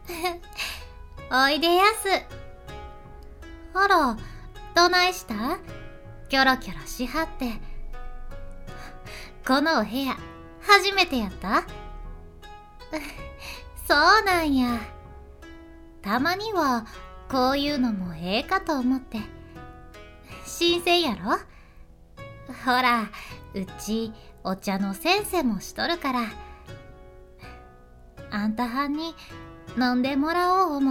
おいでやす。あら、どないした？キョロキョロしはって。このお部屋、初めてやった？そうなんや。たまには、こういうのもええかと思って。新鮮やろ？ほら、うち、お茶の先生もしとるから。あんたはんに飲んでもらおう思って。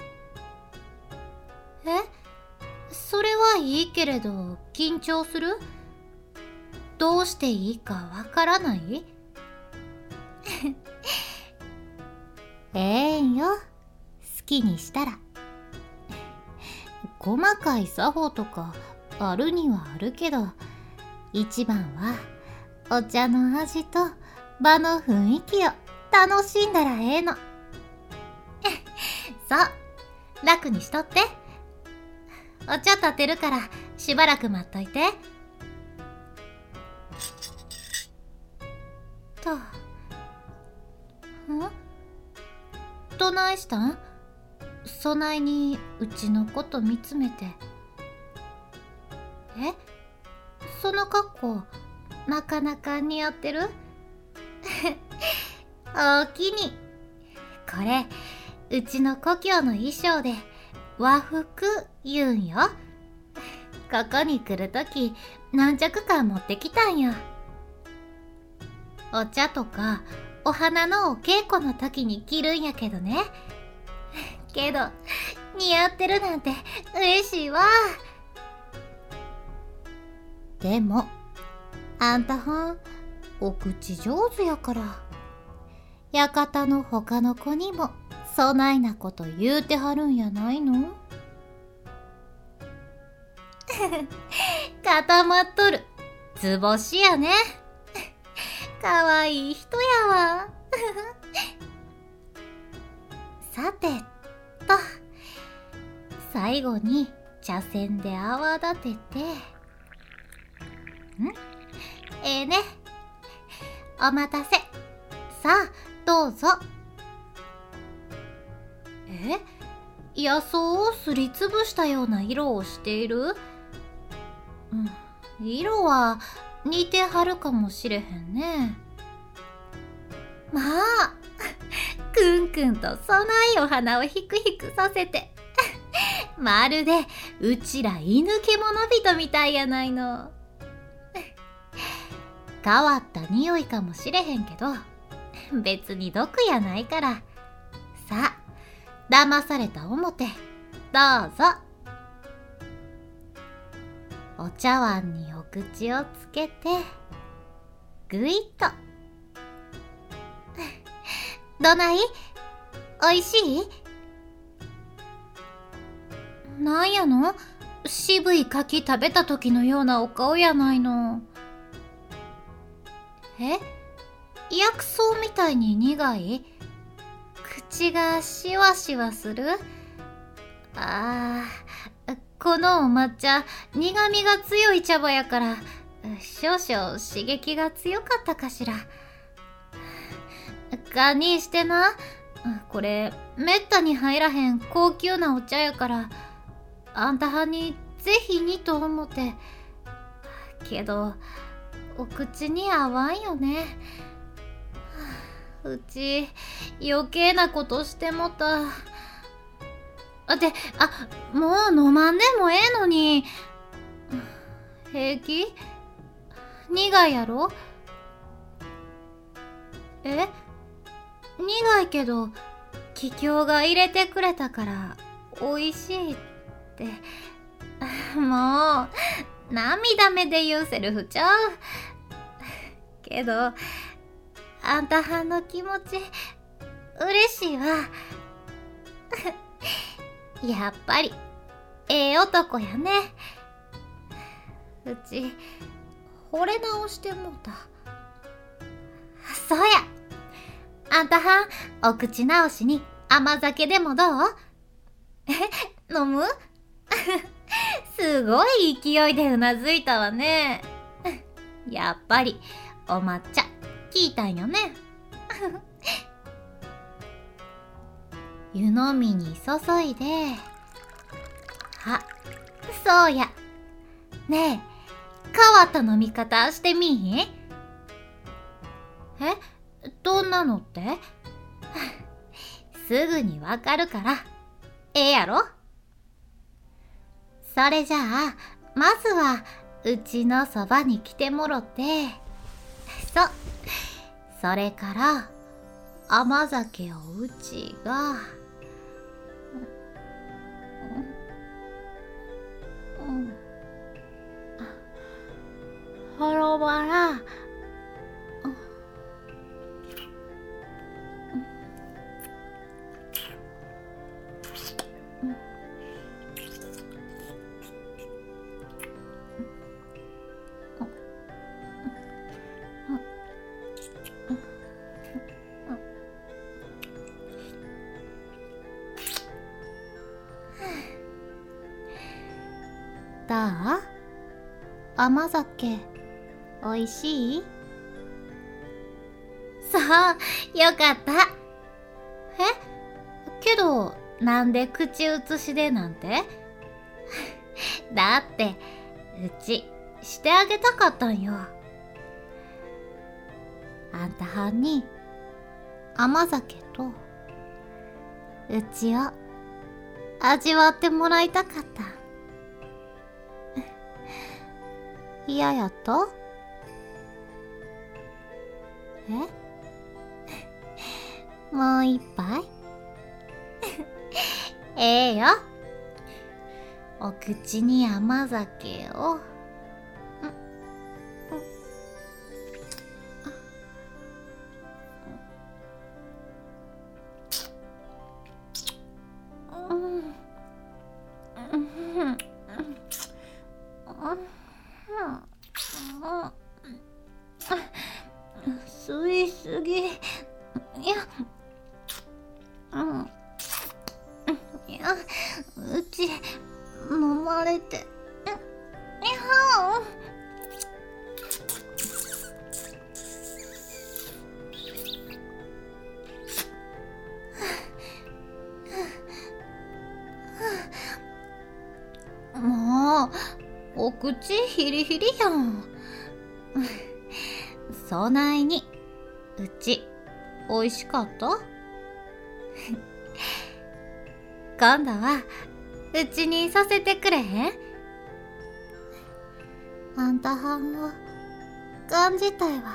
それはいいけれど、緊張する？どうしていいかわからない？ええんよ。好きにしたら。細かい作法とかあるにはあるけど、一番はお茶の味と場の雰囲気を楽しんだらええの。そう、楽にしとって。お茶立てるからしばらく待っといて。どないしたん？そないにうちのこと見つめて。その格好なかなか似合ってる？おおきに。これうちの故郷の衣装で和服言うんよ。ここに来るとき何着か持ってきたんよ。お茶とかお花のお稽古の時に着るんやけどね。けど似合ってるなんて嬉しいわ。でもあんたはんお口上手やから、館の他の子にもそないなこと言うてはるんやないの？固まっとる。図星やね。かわいい人やわ。さてと、最後に茶筅で泡立てて、ええね。お待たせ。さあ、どうぞ。野草をすりつぶしたような色をしている？色は似てはるかもしれへんね。まあ、くんくんとそないお花をひくひくさせて、まるでうちら犬獣人みたいやないの。変わった匂いかもしれへんけど、別に毒やないから。さあ、騙された思て、どうぞ。お茶碗にお口をつけて、ぐいっと。どない？おいしい？なんやの？渋い柿食べた時のようなお顔やないの。薬草みたいに苦い？口がしわしわする？このお抹茶、苦味が強い茶葉やから、少々刺激が強かったかしら。堪忍してな。これ、めったに入らへん高級なお茶やから、あんたはにぜひにと思って。けど、お口に合わんよね。うち、余計なことしてもた。もう飲まんでもええのに。平気？苦いやろ？苦いけど、桔梗が入れてくれたから美味しいって。もう、涙目で言うセルフちゃう。けど、あんたはんの気持ち、嬉しいわ。やっぱり、ええ男やね。うち、惚れ直してもうた。そうや。あんたはん、お口直しに甘酒でもどう？飲む？すごい勢いでうなずいたわね。やっぱり、お抹茶、聞いたんよね。 湯飲みに注いで、そうや。ねえ、変わった飲み方してみいひん？どんなのって？すぐにわかるから、やろ？それじゃあ、まずは、うちのそばに来てもろて、それから、甘酒をうちが、ほろばら、どう？甘酒、おいしい？そう、よかった。けど、なんで口移しでなんて？だって、うち、してあげたかったんよ。あんたはんに、甘酒と、うちを、味わってもらいたかった。嫌やった？もう一杯？よ。お口に甘酒を。吸いすぎ。うち飲まれて。もうお口ヒリヒリやん。そないにうちおいしかった？今度はうちにさせてくれへん？あんたはんを感じたいわ。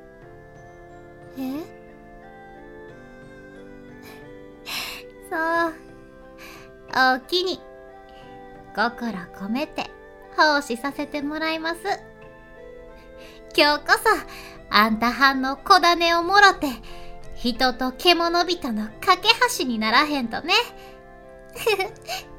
そう、おおきに心込めて奉仕させてもらいます。今日こそあんたはんの小種をもろて人と獣人の架け橋にならへんとね。